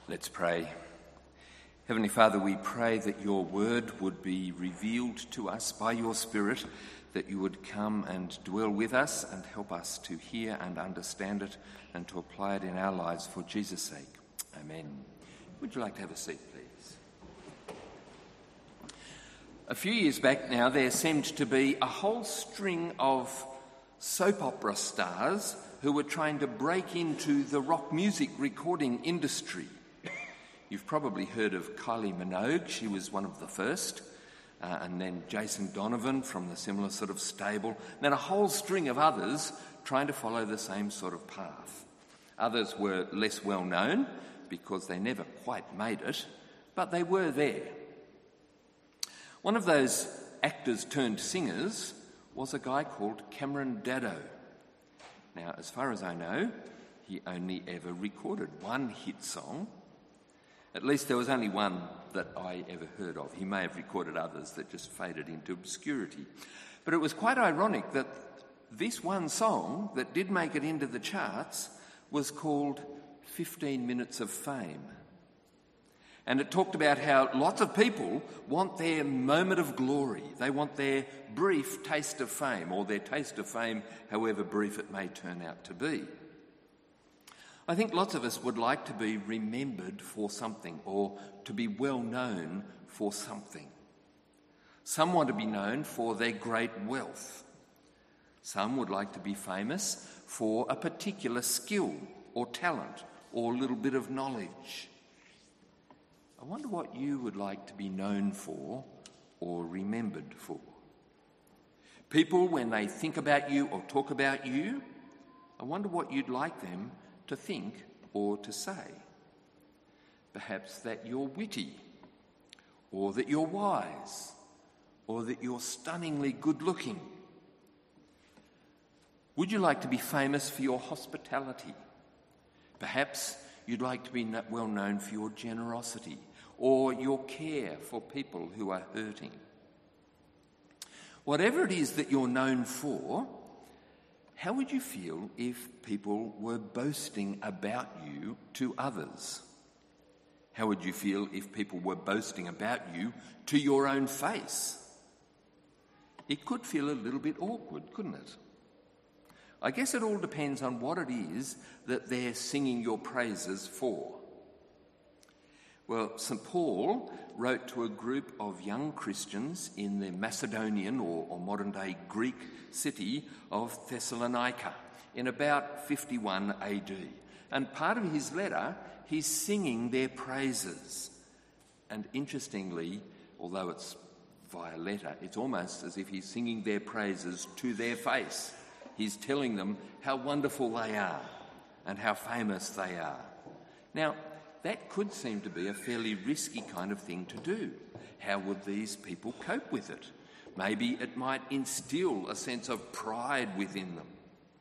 Let's pray. Heavenly Father, we pray that your word would be revealed to us by your Spirit, that you would come and dwell with us and help us to hear and understand it and to apply it in our lives for Jesus' sake. Amen. Would you like to have a seat, please? A few years back now, there seemed to be a whole string of soap opera stars who were trying to break into the rock music recording industry. You've probably heard of Kylie Minogue. She was one of the first. And then Jason Donovan from the similar sort of stable. And then a whole string of others trying to follow the same sort of path. Others were less well known because they never quite made it, but they were there. One of those actors turned singers was a guy called Cameron Daddo. Now, as far as I know, he only ever recorded one hit song. At least there was only one that I ever heard of. He may have recorded others that just faded into obscurity. But it was quite ironic that this one song that did make it into the charts was called 15 Minutes of Fame. And it talked about how lots of people want their moment of glory. They want their brief taste of fame, or their taste of fame, however brief it may turn out to be. I think lots of us would like to be remembered for something, or to be well known for something. Some want to be known for their great wealth. Some would like to be famous for a particular skill or talent or little bit of knowledge. I wonder what you would like to be known for or remembered for. People, when they think about you or talk about you, I wonder what you'd like them to think or to say. Perhaps that you're witty, or that you're wise, or that you're stunningly good-looking. Would you like to be famous for your hospitality? Perhaps you'd like to be well known for your generosity or your care for people who are hurting. Whatever it is that you're known for, how would you feel if people were boasting about you to others? How would you feel if people were boasting about you to your own face? It could feel a little bit awkward, couldn't it? I guess it all depends on what it is that they're singing your praises for. Well, St. Paul wrote to a group of young Christians in the Macedonian or modern-day Greek city of Thessalonica in about 51 AD. And part of his letter, he's singing their praises. And interestingly, although it's via letter, it's almost as if he's singing their praises to their face. He's telling them how wonderful they are and how famous they are. Now, that could seem to be a fairly risky kind of thing to do. How would these people cope with it? Maybe it might instill a sense of pride within them.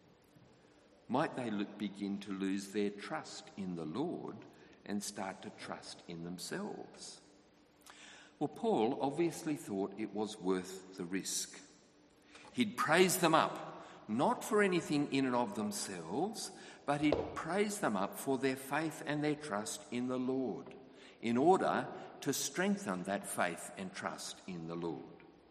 Might they begin to lose their trust in the Lord and start to trust in themselves? Well, Paul obviously thought it was worth the risk. He'd praise them up, not for anything in and of themselves, but he'd praise them up for their faith and their trust in the Lord, in order to strengthen that faith and trust in the Lord.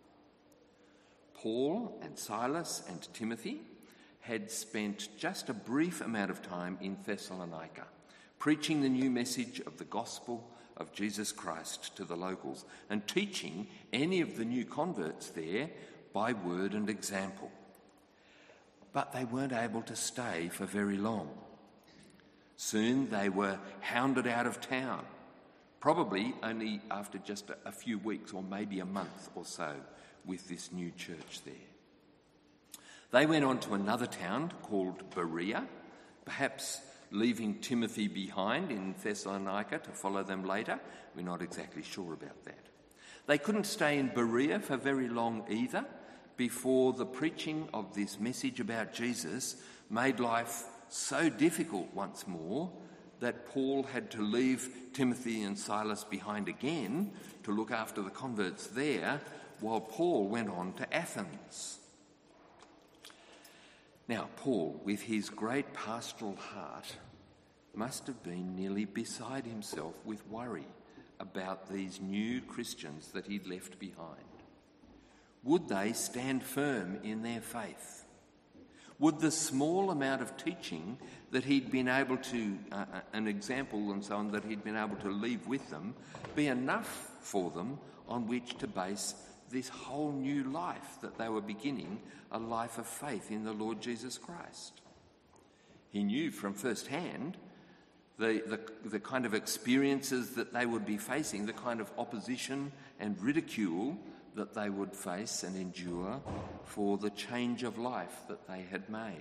Paul and Silas and Timothy had spent just a brief amount of time in Thessalonica, preaching the new message of the gospel of Jesus Christ to the locals and teaching any of the new converts there by word and example. But they weren't able to stay for very long. Soon they were hounded out of town, probably only after just a few weeks or maybe a month or so with this new church there. They went on to another town called Berea, perhaps leaving Timothy behind in Thessalonica to follow them later. We're not exactly sure about that. They couldn't stay in Berea for very long either, before the preaching of this message about Jesus made life so difficult once more that Paul had to leave Timothy and Silas behind again to look after the converts there, while Paul went on to Athens. Now, Paul, with his great pastoral heart, must have been nearly beside himself with worry about these new Christians that he'd left behind. Would they stand firm in their faith? Would the small amount of teaching that he'd been able to, an example and so on, that he'd been able to leave with them, be enough for them on which to base this whole new life that they were beginning, a life of faith in the Lord Jesus Christ? He knew from first hand the kind of experiences that they would be facing, the kind of opposition and ridicule that they would face and endure for the change of life that they had made.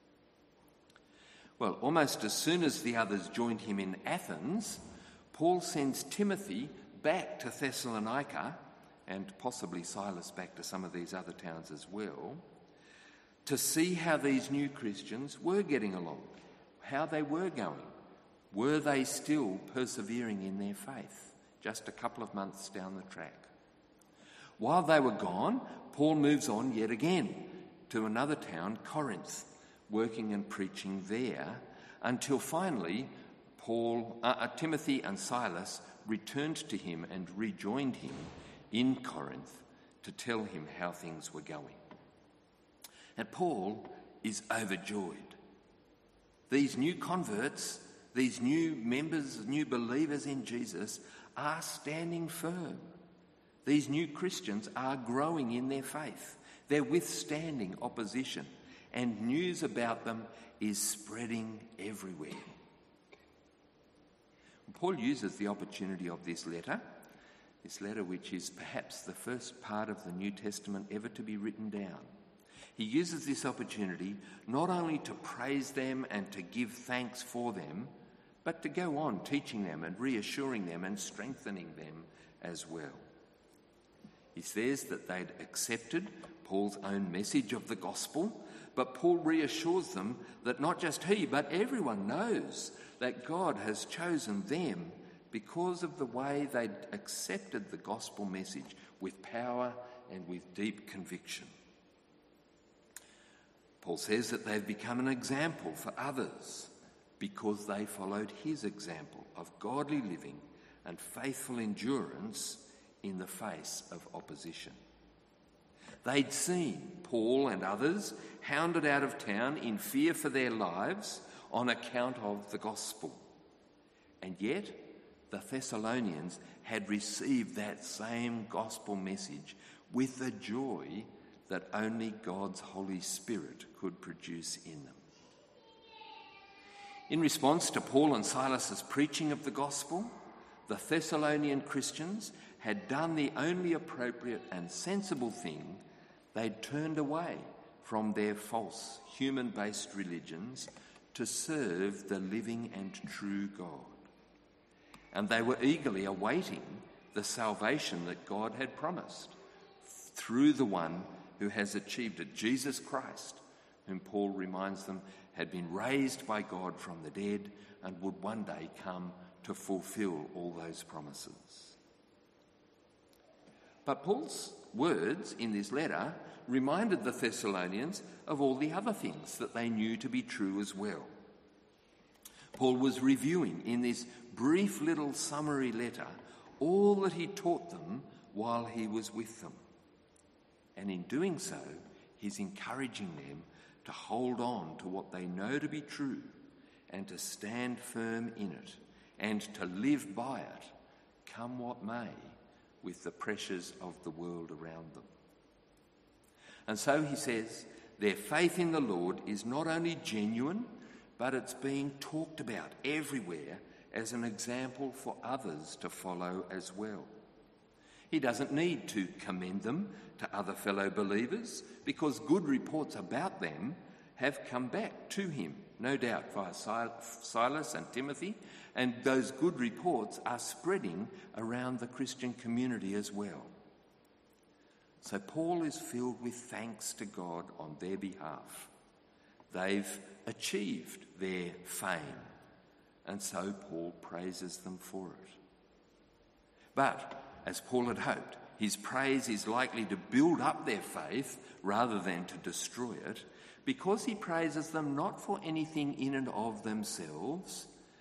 Well, almost as soon as the others joined him in Athens, Paul sends Timothy back to Thessalonica, and possibly Silas back to some of these other towns as well, to see how these new Christians were getting along, how they were going. Were they still persevering in their faith, just a couple of months down the track? While they were gone, Paul moves on yet again to another town, Corinth, working and preaching there, until finally Timothy and Silas returned to him and rejoined him in Corinth to tell him how things were going. And Paul is overjoyed. These new converts, these new members, new believers in Jesus are standing firm. These new Christians are growing in their faith. They're withstanding opposition, and news about them is spreading everywhere. Paul uses the opportunity of this letter which is perhaps the first part of the New Testament ever to be written down. He uses this opportunity not only to praise them and to give thanks for them, but to go on teaching them and reassuring them and strengthening them as well. He says that they'd accepted Paul's own message of the gospel, but Paul reassures them that not just he, but everyone knows that God has chosen them because of the way they'd accepted the gospel message with power and with deep conviction. Paul says that they've become an example for others because they followed his example of godly living and faithful endurance in the face of opposition. They'd seen Paul and others hounded out of town in fear for their lives on account of the gospel. And yet, the Thessalonians had received that same gospel message with the joy that only God's Holy Spirit could produce in them. In response to Paul and Silas's preaching of the gospel, the Thessalonian Christians had done the only appropriate and sensible thing. They'd turned away from their false human-based religions to serve the living and true God. And they were eagerly awaiting the salvation that God had promised through the one who has achieved it, Jesus Christ, whom Paul reminds them had been raised by God from the dead and would one day come to fulfill all those promises. But Paul's words in this letter reminded the Thessalonians of all the other things that they knew to be true as well. Paul was reviewing in this brief little summary letter all that he taught them while he was with them. And in doing so, he's encouraging them to hold on to what they know to be true and to stand firm in it and to live by it, come what may, with the pressures of the world around them. And so he says, their faith in the Lord is not only genuine, but it's being talked about everywhere as an example for others to follow as well. He doesn't need to commend them to other fellow believers because good reports about them have come back to him, no doubt via Silas and Timothy, and those good reports are spreading around the Christian community as well. So Paul is filled with thanks to God on their behalf. They've achieved their fame, and so Paul praises them for it. But, as Paul had hoped, his praise is likely to build up their faith rather than to destroy it, because he praises them not for anything in and of themselves,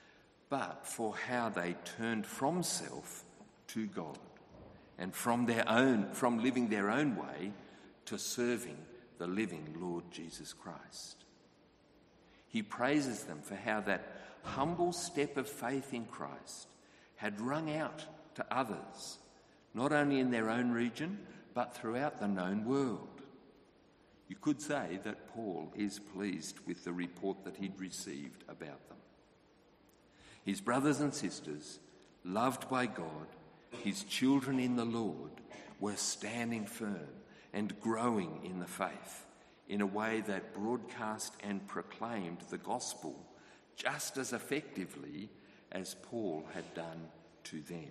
but for how they turned from self to God, and from living their own way to serving the living Lord Jesus Christ. He praises them for how that humble step of faith in Christ had rung out to others, not only in their own region, but throughout the known world. You could say that Paul is pleased with the report that he'd received about them. His brothers and sisters, loved by God, his children in the Lord, were standing firm and growing in the faith in a way that broadcast and proclaimed the gospel just as effectively as Paul had done to them.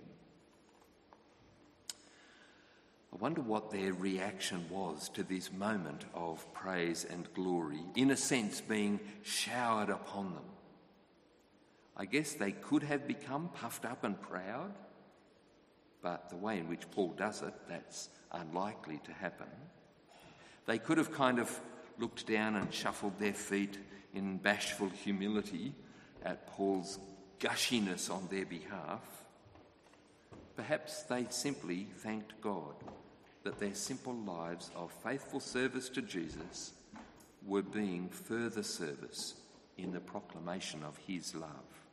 I wonder what their reaction was to this moment of praise and glory, in a sense being showered upon them. I guess they could have become puffed up and proud, but the way in which Paul does it, that's unlikely to happen. They could have kind of looked down and shuffled their feet in bashful humility at Paul's gushiness on their behalf. Perhaps they simply thanked God that their simple lives of faithful service to Jesus were being further service in the proclamation of his love.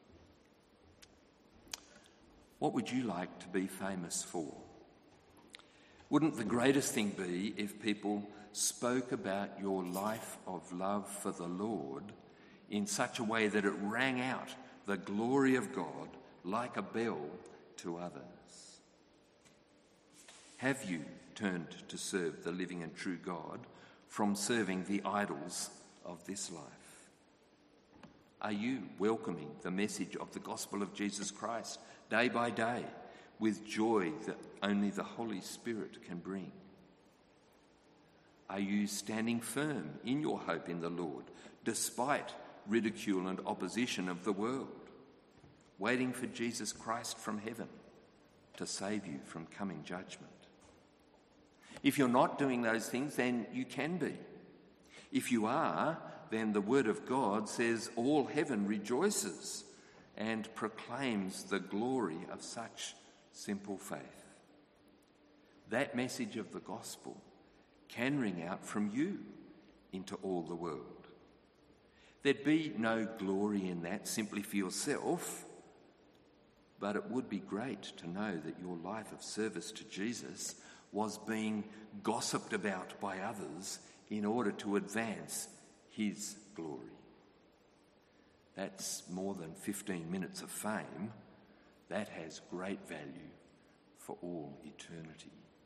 What would you like to be famous for? Wouldn't the greatest thing be if people spoke about your life of love for the Lord in such a way that it rang out the glory of God like a bell to others? Have you turned to serve the living and true God from serving the idols of this life? Are you welcoming the message of the gospel of Jesus Christ day by day with joy that only the Holy Spirit can bring? Are you standing firm in your hope in the Lord despite ridicule and opposition of the world, waiting for Jesus Christ from heaven to save you from coming judgment? If you're not doing those things, then you can be. If you are, then the word of God says all heaven rejoices and proclaims the glory of such simple faith. That message of the gospel can ring out from you into all the world. There'd be no glory in that simply for yourself, but it would be great to know that your life of service to Jesus was being gossiped about by others in order to advance his glory. That's more than 15 minutes of fame. That has great value for all eternity.